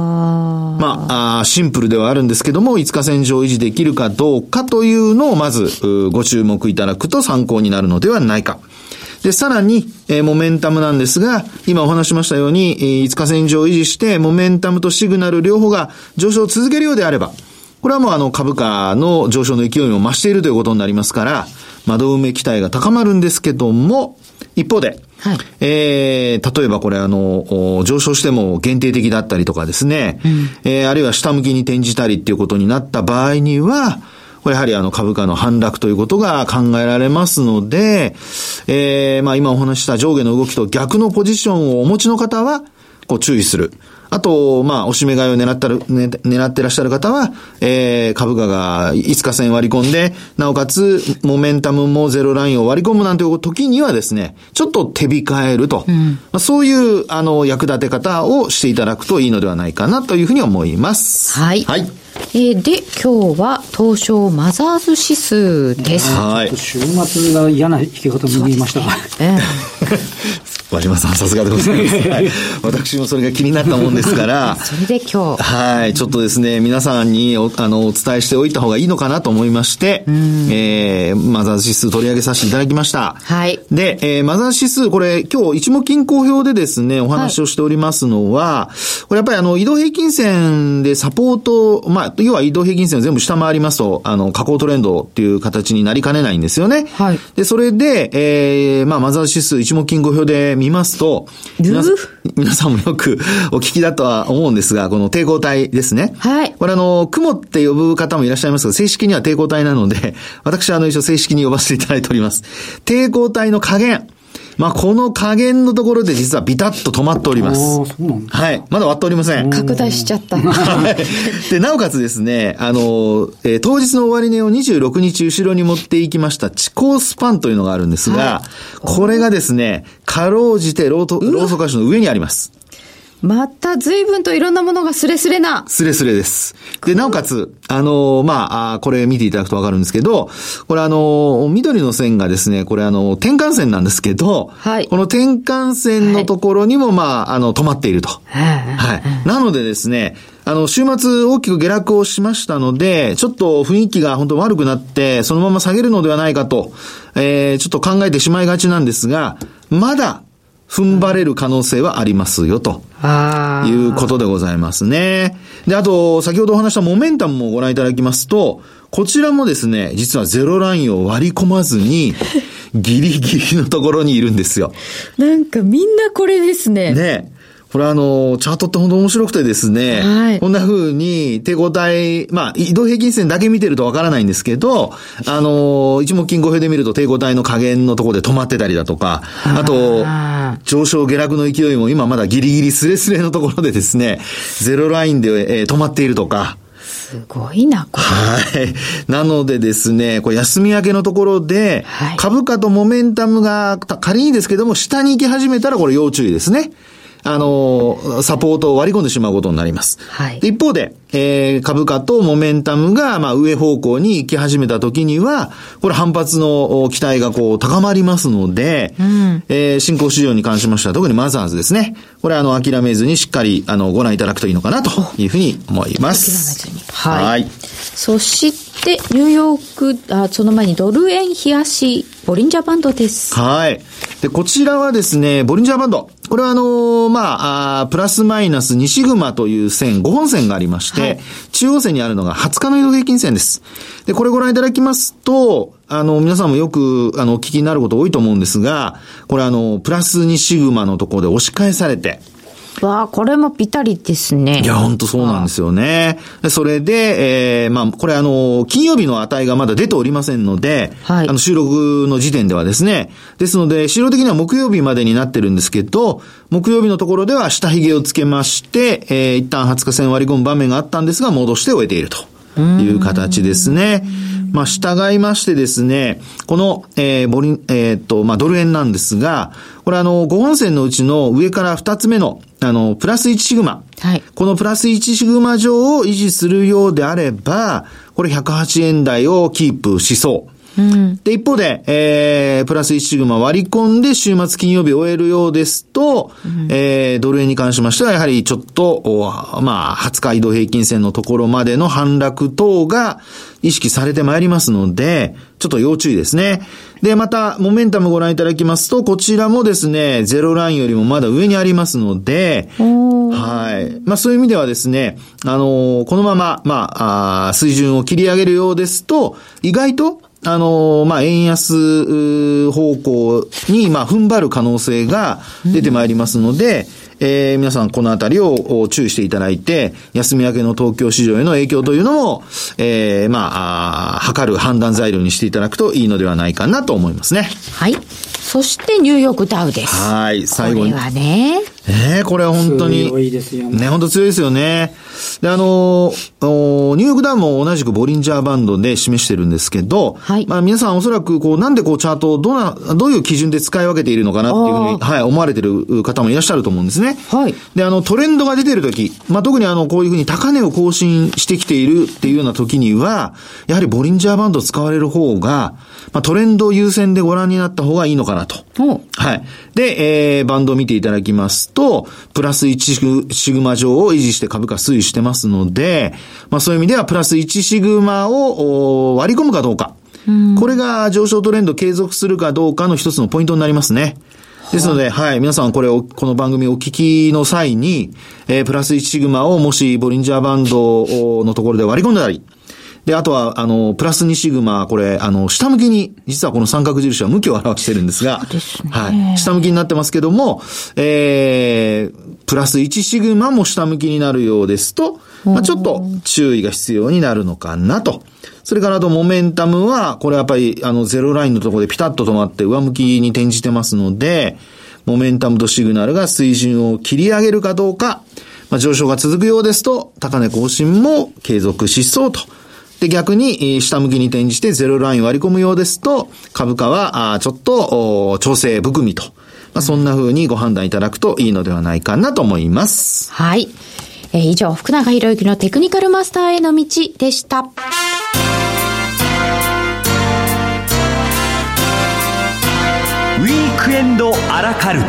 シンプルではあるんですけども、5日線上維持できるかどうかというのをまずご注目いただくと参考になるのではないか。で、さらに、モメンタムなんですが、今お話しましたように、5日線上維持して、モメンタムとシグナル両方が上昇を続けるようであれば、これはもう株価の上昇の勢いも増しているということになりますから、窓埋め期待が高まるんですけども、一方で、はい、例えばこれ上昇しても限定的だったりとかですね、あるいは下向きに転じたりっていうことになった場合には、これやはり株価の反落ということが考えられますので、今お話した上下の動きと逆のポジションをお持ちの方は、注意する。 あと、おしめ買いを狙ってらっしゃる方は、株価が5日線割り込んで、なおかつ、モメンタムもゼロラインを割り込むなんていう時にはですね、ちょっと手控えると。そういう、役立て方をしていただくといいのではないかなというふうに思います。 はい。はい。で、今日は東証マザーズ指数です。 はい。週末が嫌な引き方に見えました。 和島さん、さすがでございます。はい、私もそれが気になったもんですから。 それで今日。 はい。ちょっとですね、皆さんにお伝えしておいた方がいいのかなと思いまして、マザーズ指数取り上げさせていただきました。 はい。 で、マザーズ指数、これ、今日、一目金公表でですね、お話をしておりますのは、これやっぱり移動平均線でサポート、要は移動平均線を全部下回りますと、下降トレンドっていう形になりかねないんですよね。 はい。 で、それで、マザーズ指数一目金公表で見ますと、皆さんもよくお聞きだとは思うんですが、この抵抗体ですね。 はい。 これ雲って呼ぶ方もいらっしゃいますが、正式には抵抗体なので、私は一応正式に呼ばせていただいております。抵抗体の加減。この加減のところで実はビタッと止まっております。 そうなんだ。 はい。まだ割っておりません。 拡大しちゃった。 はい。で、なおかつですね、当日の終値を26日後ろに持っていきました遅行スパンというのがあるんですが、これがですね、かろうじてローソク足の上にあります。 また随分といろんなものがスレスレな。 スレスレです。で、なおかつ、これ見ていただくとわかるんですけど、これ緑の線がですね、これ転換線なんですけど、 はい。 この転換線のところにも止まっていると。はい。なのでですね、週末大きく下落をしましたので、ちょっと雰囲気が本当悪くなって、そのまま下げるのではないかと、ちょっと考えてしまいがちなんですが、まだ、踏ん張れる可能性はありますよ、ということでございますね。で、あと、先ほどお話したモメンタムもご覧いただきますと、こちらもですね、実はゼロラインを割り込まずに、ギリギリのところにいるんですよ。 なんかみんなこれですね。 ね。これチャートって本当面白くてですね、 はい、 こんな風に抵抗体、移動平均線だけ見てるとわからないんですけど、一目金公表で見ると抵抗体の加減のところで止まってたりだとか、あと、上昇下落の勢いも今まだギリギリスレスレのところでですね、ゼロラインで、止まっているとか、 すごいな、これ。はい。なのでですね、これ休み明けのところで、はい、株価とモメンタムが仮にですけども、下に行き始めたらこれ要注意ですね。サポートを割り込んでしまうことになります。 はい。 で、一方で、株価とモメンタムが、上方向に行き始めた時には、これ反発の期待が高まりますので、新興市場に関しましては、特にマザーズですね。これ諦めずにしっかり、ご覧いただくといいのかなというふうに思います。 諦めずに。はい。はい。そして、ニューヨーク、その前にドル円冷やし、ボリンジャーバンドです。 はい。で、こちらはですね、ボリンジャーバンド。これはプラスマイナス2シグマという線、5本線がありまして、はい、中央線にあるのが20日の移動平均線です。で、これご覧いただきますと、皆さんもよく、お聞きになること多いと思うんですが、これプラス2シグマのところで押し返されて、 わあ、これもぴったりですね。 いや、本当そうなんですよね。それで、これ金曜日の値がまだ出ておりませんので、 はい、 収録の時点ではですね。ですので、資料的には木曜日までになってるんですけど、木曜日のところでは下髭をつけまして、一旦20日線割り込む場面があったんですが、戻して終えているという形ですね。従いましてですね、この、ドル円なんですが、これ5本線のうちの上から2つ目の、プラス1シグマ。 はい。 このプラス1シグマ上を維持するようであれば、これ108円台をキープしそう。で、一方で、プラス1シグマ割り込んで週末金曜日終えるようですと、ドル円に関しましては、やはりちょっと、20日移動平均線のところまでの反落等が意識されてまいりますので、ちょっと要注意ですね。で、また、モメンタムご覧いただきますと、こちらもですね、ゼロラインよりもまだ上にありますので、はい。そういう意味ではですね、このまま、水準を切り上げるようですと、意外と、円安方向に、踏ん張る可能性が出てまいりますので、皆さんこのあたりを注意していただいて、休み明けの東京市場への影響というのも、測る判断材料にしていただくといいのではないかなと思いますね。 はい。 そしてニューヨークダウです。 はい、最後に。 これはね。 これは本当に。 強いですよね。 本当強いですよね。で、ニューヨークダウも同じくボリンジャーバンドで示してるんですけど、はい。皆さんおそらくなんでチャートをどういう基準で使い分けているのかなっていうふうに、はい、思われてる方もいらっしゃると思うんですね。はい。で、トレンドが出てるとき、特にこういうふうに高値を更新してきているっていうようなときには、やはりボリンジャーバンドを使われる方が、トレンド優先でご覧になった方がいいのかなと。はい。で、バンドを見ていただきますと、プラス1シグマ上を維持して株価推移してますので、そういう意味ではプラス1シグマを割り込むかどうか。これが上昇トレンド継続するかどうかの一つのポイントになりますね。ですので、はい、皆さんこの番組をお聞きの際に、プラス1シグマをもしボリンジャーバンドのところで割り込んだり、で、あとは、プラス2シグマ、これ、下向きに、実はこの三角印は向きを表してるんですが、 そうですね。 はい。下向きになってますけども、プラス1シグマも下向きになるようですと、ちょっと注意が必要になるのかなと。それからあと、モメンタムは、これやっぱり、ゼロラインのところでピタッと止まって上向きに転じてますので、モメンタムとシグナルが水準を切り上げるかどうか、上昇が続くようですと、高値更新も継続しそうと。で、逆に、下向きに転じてゼロライン割り込むようですと、株価は、ちょっと、調整含みと。そんな風にご判断いただくといいのではないかなと思います。 はい。以上、福永博之のテクニカルマスターへの道でした。ウィークエンドアラカルト。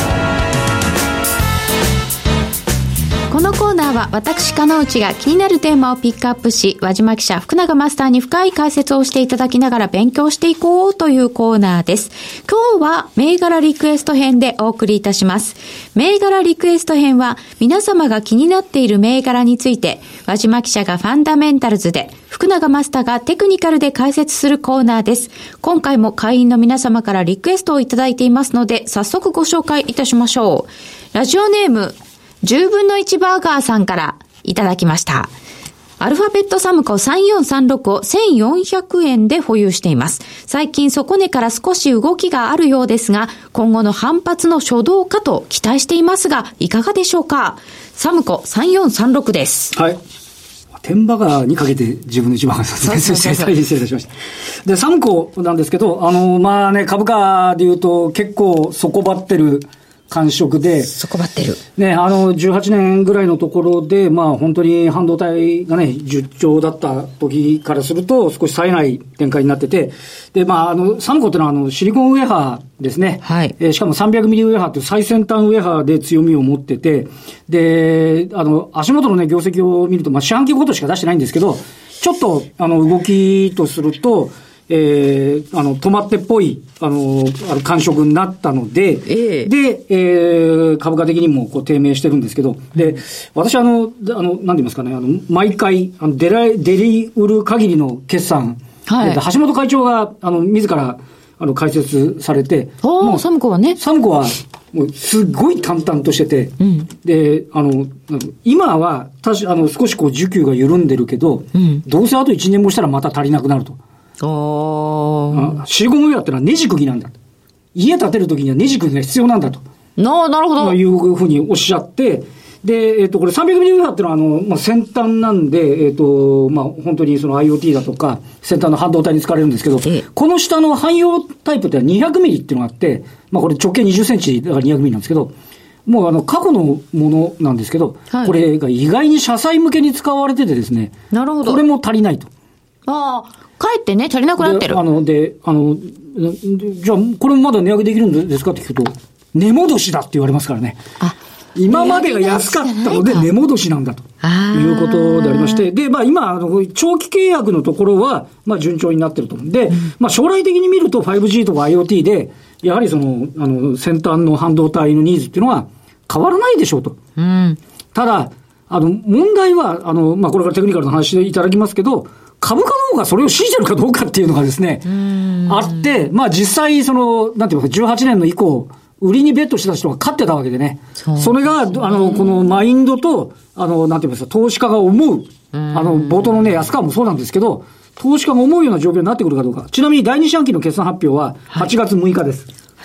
このコーナーは私加納内が気になるテーマをピックアップし、輪島記者福永マスターに深い解説をしていただきながら勉強していこうというコーナーです。今日は銘柄リクエスト編でお送りいたします。銘柄リクエスト編は皆様が気になっている銘柄について輪島記者がファンダメンタルズで、福永マスターがテクニカルで解説するコーナーです。今回も会員の皆様からリクエストをいただいていますので、早速ご紹介いたしましょう。ラジオネーム10分の1バーガーさんからいただきました。アルファベットサムコ3436を1400円で保有しています。最近底値から少し動きがあるようですが、今後の反発の初動かと期待していますが、いかがでしょうか。サムコ3436です。 はい。10バガーにかけて10分の1バガーさんです。失礼いたしました。で、サムコなんですけど、株価で言うと結構底張ってる感触で。 底張ってる。 ね、18年ぐらいのところで、本当に半導体がね、10兆だった時からすると、少し冴えない展開になってて、で、サムコってのは、シリコンウェハーですね。はい。しかも300ミリウェハーという最先端ウェハーで強みを持ってて、で、足元のね、業績を見ると、四半期ごとしか出してないんですけど、ちょっと、動きとすると、止まってっぽい、感触になったので、で、株価的にも低迷してるんですけど、で、私なんて言いますかね、毎回、デリ売る限りの決算、はい、橋本会長が、自ら、解説されて、 もうサムコはね。 サムコは、もう、すごい淡々としてて、で、今は、少し需給が緩んでるけど、どうせあと1年もしたらまた足りなくなると。シリコンウェアってのはネジ釘なんだと。家建てるときにはネジ釘が必要なんだと。 なるほど。 いうふうにおっしゃって、で、これ300ミリウェアってのは先端なんで、本当にその IoT だとか、先端の半導体に使われるんですけど、この下の汎用タイプって200ミリっていうのがあって、これ直径20センチだから200ミリなんですけど、もう過去のものなんですけど、はい、これが意外に車載向けに使われててですね、 なるほど。 これも足りないと。 かえってね、足りなくなってる。 じゃあ、これもまだ値上げできるんですかって聞くと、値戻しだって言われますからね。今までが安かったので値戻しなんだということでありまして、で、今、長期契約のところは、順調になってると。で、将来的に見ると 5G とか IoT で、やはり先端の半導体のニーズっていうのは変わらないでしょうと。ただ、問題は、これからテクニカルの話でいただきますけど、株価の方がそれを信じてるかどうかっていうのがですね、あって、実際なんていうか、18年の以降、売りにベットしてた人が勝ってたわけでね。それが、このマインドと、なんていうんですか、投資家が思う、冒頭のね、安川もそうなんですけど、投資家が思うような状況になってくるかどうか。ちなみに第2四半期の決算発表は8月6日です。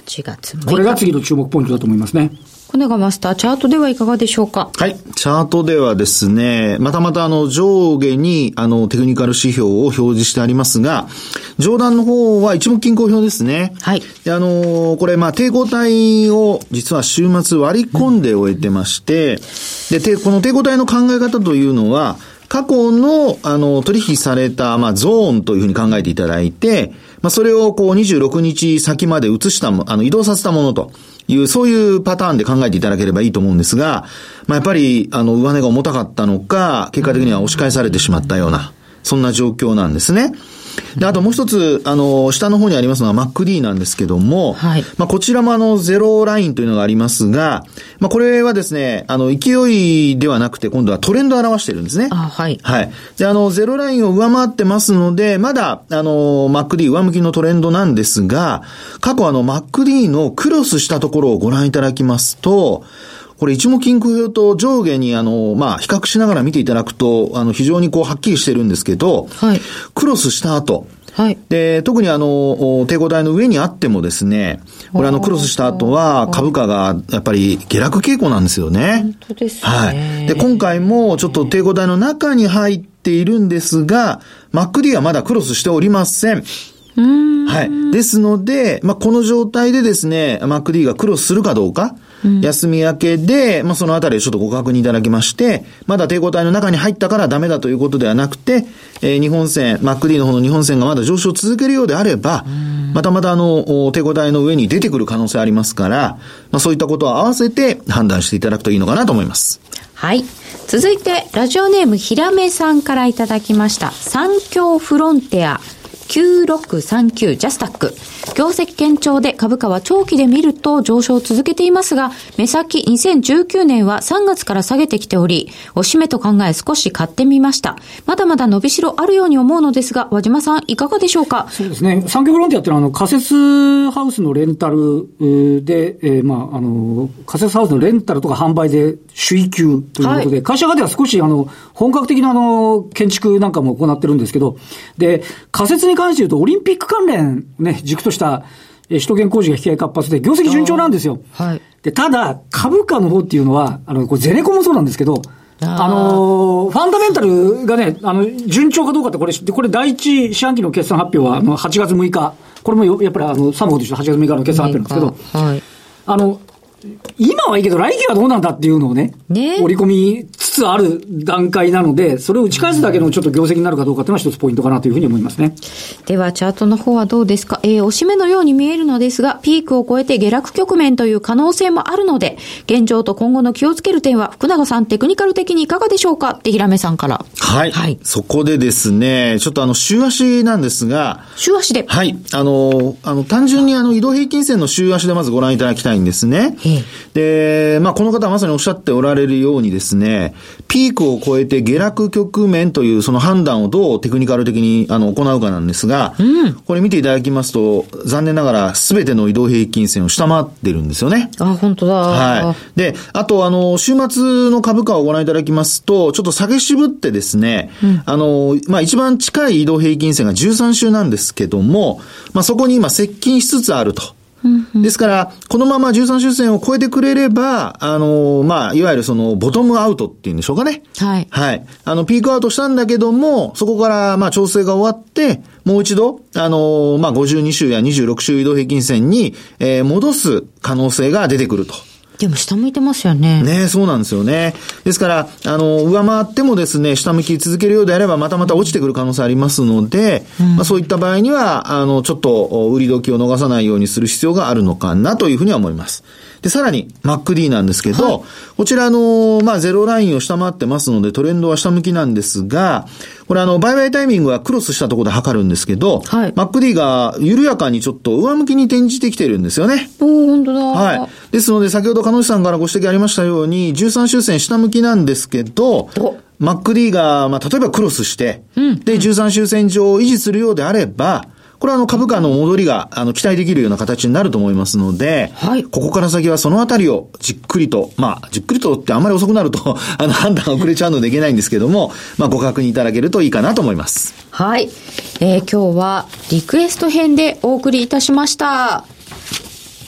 8月6日。 これが次の注目ポイントだと思いますね。 小永マスター、チャートではいかがでしょうか？ はい。チャートではですね、また上下にテクニカル指標を表示してありますが、上段の方は一目均衡表ですね。 はい。 でこれ抵抗体を実は週末割り込んで終えてまして、で、この抵抗体の考え方というのは、過去の取引されたゾーンというふうに考えていただいて、それを26日先まで移した移動させたものという、そういうパターンで考えていただければいいと思うんですが、やっぱり上値が重たかったのか、結果的には押し返されてしまったような、そんな状況なんですね。で、あともう一つ、下の方にありますのが MACD なんですけども、はい。こちらもゼロラインというのがありますが、これはですね、勢いではなくて、今度はトレンドを表しているんですね。 はい。 はい。で、ゼロラインを上回ってますので、まだ、MACD 上向きのトレンドなんですが、過去MACD のクロスしたところをご覧いただきますと、これ一目均衡表と上下に比較しながら見ていただくと、非常にはっきりしてるんですけど、はい。クロスした後、はい。で、特に抵抗体の上にあってもですね、これクロスした後は株価がやっぱり下落傾向なんですよね。 本当ですね。 はい。で、今回もちょっと抵抗体の中に入っているんですが、MACD はまだクロスしておりません。はい。ですので、この状態でですね、MACD がクロスするかどうか、休み明けで、そのあたりをちょっとご確認いただきまして、まだ抵抗体の中に入ったからダメだということではなくて、日本線、MACD の方の日本線がまだ上昇を続けるようであれば、また抵抗体の上に出てくる可能性ありますから、そういったことを合わせて判断していただくといいのかなと思います。 はい。続いて、ラジオネームひらめさんからいただきました。三強フロンテア。9639ジャスタック。業績堅調で株価は長期で見ると上昇を続けていますが、目先2019年は3月から下げてきており、おしめと考え少し買ってみました。まだまだ伸びしろあるように思うのですが、和島さんいかがでしょうか？ そうですね。産業フロンティアってのは仮設ハウスのレンタルで、仮設ハウスのレンタルとか販売で首位級ということで、はい、会社側では少し本格的な建築なんかも行ってるんですけど、で、仮設に関して言うとオリンピック関連ね、軸とした首都圏工事が引き合い活発で業績順調なんですよ。はい。で、ただ株価の方っていうのはこれゼネコンもそうなんですけど、ファンダメンタルがね、順調かどうかってこれ第一四半期の決算発表は8月6日。これもやっぱり3本として8月6日の決算発表なんですけど、はい。今はいいけど来期はどうなんだっていうのをね、織り込みつつある段階なので、それを打ち返すだけのちょっと業績になるかどうかっていうのは一つポイントかなというふうに思いますね。 ではチャートの方はどうですか？押し目のように見えるのですが、ピークを超えて下落局面という可能性もあるので、現状と今後の気をつける点は福永さんテクニカル的にいかがでしょうかって平目さんから。 はい。はい。そこでですね、ちょっと週足なんですが。 週足で。 はい。単純に移動平均線の週足でまずご覧いただきたいんですね。で、この方はまさにおっしゃっておられるようにですね、ピークを超えて下落局面というその判断をどうテクニカル的に行うかなんですが、これ見ていただきますと、残念ながら全ての移動平均線を下回ってるんですよね。 あ、本当だ。 はい。で、あと週末の株価をご覧いただきますと、ちょっと下げ渋ってですね、一番近い移動平均線が13週なんですけども、そこに今接近しつつあると。ですから、このまま13周線を超えてくれれば、いわゆるボトムアウトっていうんでしょうかね。はい。はい。ピークアウトしたんだけども、そこから、調整が終わって、もう一度、52週や26週移動平均線に、戻す可能性が出てくると。 でも下向いてますよね。 ね、そうなんですよね。ですから、上回ってもですね、下向き続けるようであれば、また落ちてくる可能性ありますので、そういった場合には、ちょっと、売り時を逃さないようにする必要があるのかなというふうには思います。で、さらに、MACD なんですけど、はい、こちらゼロラインを下回ってますので、トレンドは下向きなんですが、これ売買タイミングはクロスしたところで測るんですけど、はい、MACD が緩やかにちょっと上向きに転じてきてるんですよね。 本当だ。はい。 ですので、先ほど鹿野さんからご指摘ありましたように、13周線下向きなんですけど、MACD が、例えばクロスして、で、13周線上を維持するようであれば、これは株価の戻りが期待できるような形になると思いますので、はい、ここから先はそのあたりをじっくりとってあんまり遅くなると判断が遅れちゃうのでいけないんですけども、ご確認いただけるといいかなと思います。 はい。今日はリクエスト編でお送りいたしました。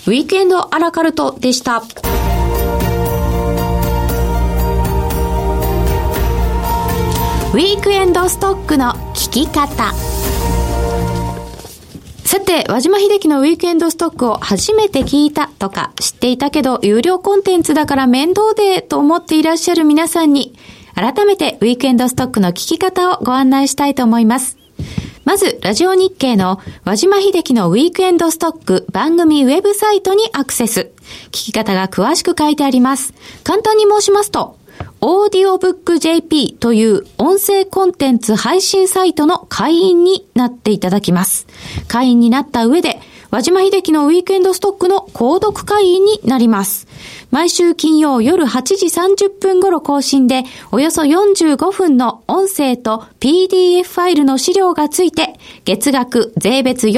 ウィークエンドアラカルトでした。ウィークエンドストックの聞き方。さて、和島秀樹のウィークエンドストックを初めて聞いたとか、知っていたけど有料コンテンツだから面倒でと思っていらっしゃる皆さんに、改めてウィークエンドストックの聞き方をご案内したいと思います。まず、ラジオ日経の和島秀樹のウィークエンドストック番組ウェブサイトにアクセス。聞き方が詳しく書いてあります。簡単に申しますと、オーディオブック JP という音声コンテンツ配信サイトの会員になっていただきます。会員になった上で、和島秀樹のウィークエンドストックの購読会員になります。毎週金曜夜8時30分頃更新で、およそ45分の音声と PDF ファイルの資料がついて、月額税別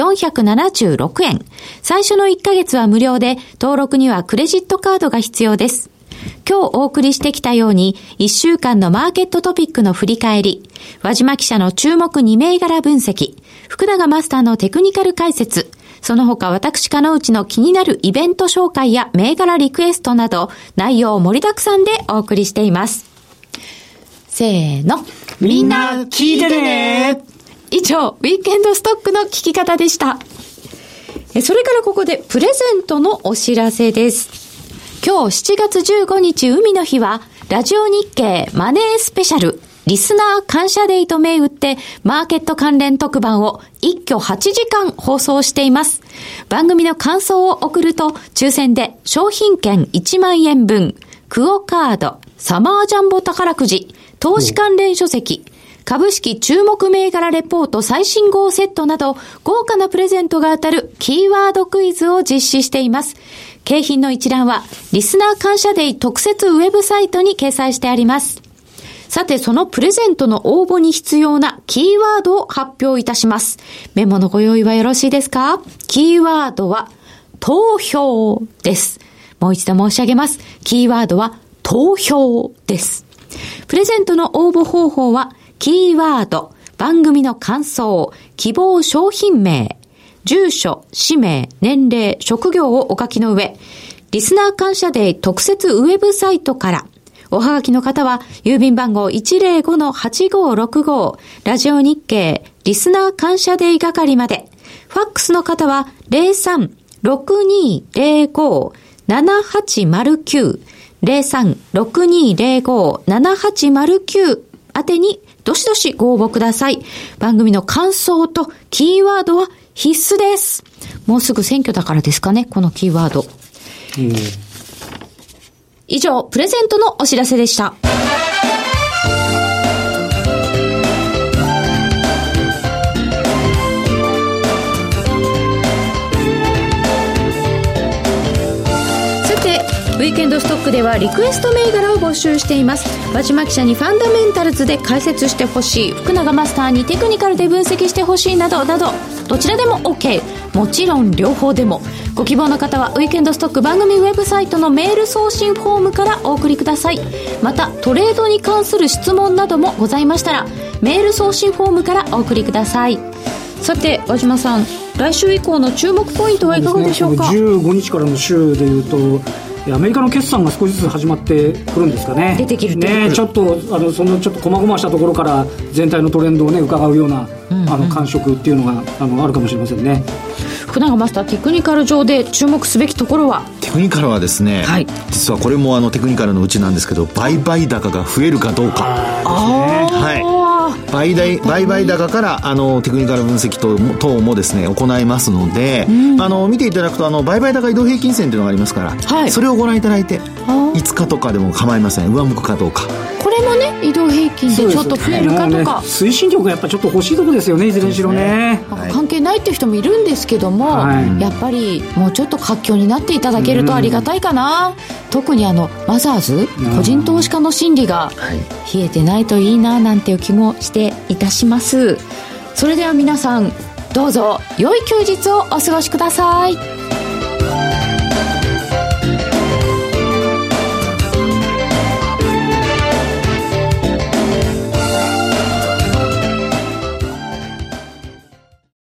476円。最初の1ヶ月は無料で、登録にはクレジットカードが必要です。今日お送りしてきたように、1週間のマーケットトピックの振り返り、和島記者の注目2銘柄分析、福永マスターのテクニカル解説、その他私金内の気になるイベント紹介や銘柄リクエストなど、内容盛りだくさんでお送りしています。せーの。 みんな聞いてね。 以上、ウィークエンドストックの聞き方でした。それからここでプレゼントのお知らせです。今日7月15日海の日は、ラジオ日経マネースペシャルリスナー感謝デーと銘打ってマーケット関連特番を一挙8時間放送しています。番組の感想を送ると抽選で商品券1万円分、クオカード、サマージャンボ宝くじ、投資関連書籍、株式注目銘柄レポート最新号セットなど豪華なプレゼントが当たるキーワードクイズを実施しています。景品の一覧はリスナー感謝デー特設ウェブサイトに掲載してあります。さて、そのプレゼントの応募に必要なキーワードを発表いたします。メモのご用意はよろしいですか？キーワードは投票です。もう一度申し上げます。キーワードは投票です。プレゼントの応募方法はキーワード、番組の感想、希望商品名、住所、氏名、年齢、職業をお書きの上、リスナー感謝デー特設ウェブサイトから、おはがきの方は郵便番号 105-8565 ラジオ日経リスナー感謝デー係まで、ファックスの方は 03-6205-7809 03-6205-7809 宛てにどしどしご応募ください。番組の感想とキーワードは必須です。もうすぐ選挙だからですかね、このキーワード。以上、プレゼントのお知らせでした。ウィークエンドストックではリクエスト銘柄を募集しています。和島記者にファンダメンタルズで解説してほしい、福永マスターにテクニカルで分析してほしいなどなど、どちらでも OK。 もちろん両方でも。ご希望の方はウィークエンドストック番組ウェブサイトのメール送信フォームからお送りください。またトレードに関する質問などもございましたらメール送信フォームからお送りください。さて和島さん、来週以降の注目ポイントはいかがでしょうか？ 15日からの週でいうとアメリカの決算が少しずつ始まってくるんですかね。 出てくるね。 ちょっとそのちょっと細々したところから全体のトレンドをね伺うような、感触っていうのがあるかもしれませんね。 福永マスター、テクニカル上で注目すべきところは？ テクニカルはですね、はい、実はこれもテクニカルのうちなんですけど、売買高が増えるかどうか。はい、売買高からテクニカル分析等もですね行いますので、見ていただくと売買高移動平均線というのがありますから、はい、それをご覧いただいて5日とかでも構いません。上向くかどうか。これもね移動平均でちょっと増えるかとか、 推進力がやっぱちょっと欲しいところですよね、いずれにしろね。 関係ないっていう人もいるんですけども、やっぱりもうちょっと活況になっていただけるとありがたいかな。特にマザーズ個人投資家の心理が冷えてないといいななんていう気もしていたします。それでは皆さんどうぞ良い休日をお過ごしください。